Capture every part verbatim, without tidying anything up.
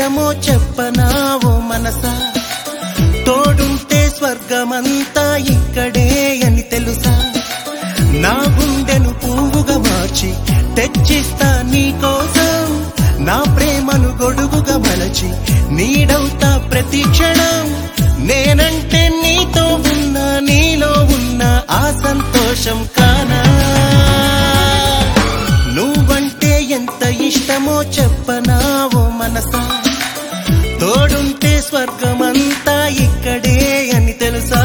ఇష్టమో చెప్పనా ఓ మనసా, తోడుంటే స్వర్గమంతా ఇక్కడే అని తెలుసా. నా గుండెను పువ్వుగా మార్చి తెచ్చిస్తా నీకోసం, నా ప్రేమను గొడుగుగా మలచి నీడవుతా ప్రతి క్షణం. నేనంటే నీతో ఉన్నా, నీలో ఉన్న ఆ సంతోషం కానా. నువ్వంటే ఎంత ఇష్టమో చెప్పనా ఓ మనసా, తోడుంటే స్వర్గమంతా ఇక్కడే అని తెలుసా.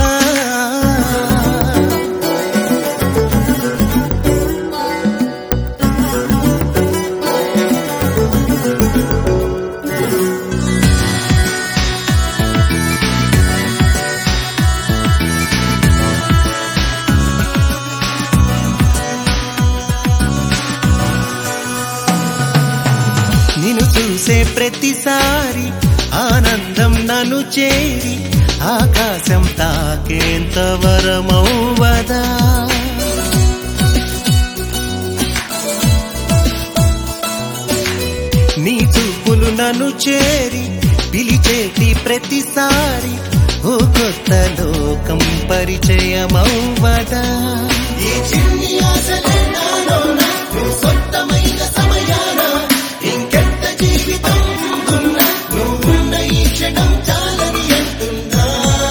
నిన్ను చూసే ప్రతిసారి ఆనందం నన్ను చేరి ఆకాశం తాకేంత వరమౌవదా. నీ చూపులు నన్ను చేరి పిలిచేటి ప్రతిసారి ఓ కొత్త లోకం పరిచయమౌవదా. ఈ చిన్ని ఆశలే నాలోన సొంతమైన సమయాన ఇంకెంత జీవితం ఉన్నా, నువ్వున్న ఈ క్షణం చాలని అంటున్నా.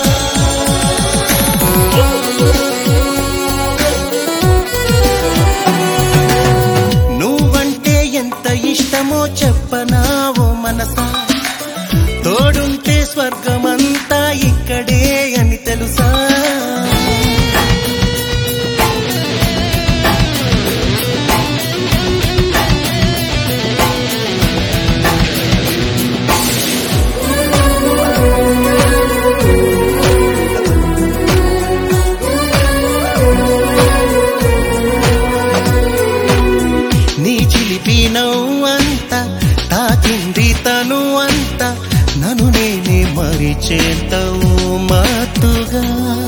నువ్వంటే ఎంత ఇష్టమో చెప్పనా ఓ మనసా, తోడుంటే స్వర్గమంతా ఇక్కడే అని తెలుసా. నీ చిలిపి నవ్వంతా తాకింది తను అంతా, నన్ను నేనే మరిచేంతవు మాతుగా.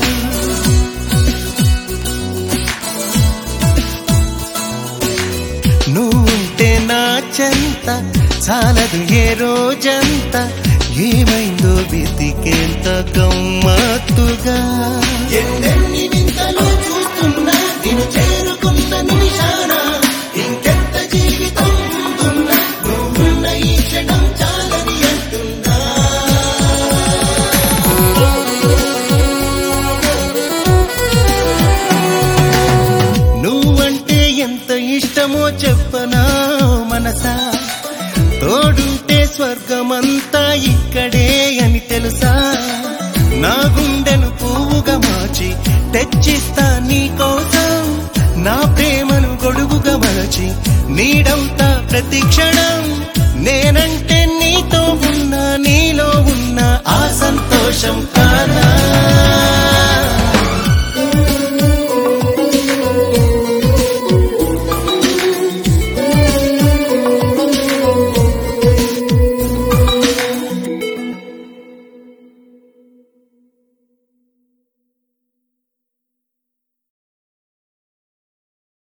నువ్వుంటే నా చెంత చాలదు ఏ రోజంతా, ఏమైందో వెతికేంత గమ్మత్తుగా. ఎన్నెన్ని వింతలు చూస్తున్నా నిన్ను చేరుకున్న నిమిషాన ఇంకెంత జీవితం ఉన్నా, నువ్వున్న ఈ క్షణం చాలని అంటున్నా. నువ్వంటే ఎంత ఇష్టమో చెప్పనా మనసా, తోడుంటే స్వర్గమంతా ఇక్కడే అని తెలుసా. నా గుండెను పువ్వుగా మార్చి తెచ్చిస్తా నీకోసం, నా ప్రేమను గొడుగుగా మలచి నీడవుతా ప్రతి క్షణం. నేనంటే నీతో ఉన్నా, నీలో ఉన్న ఆ సంతోషం కానా.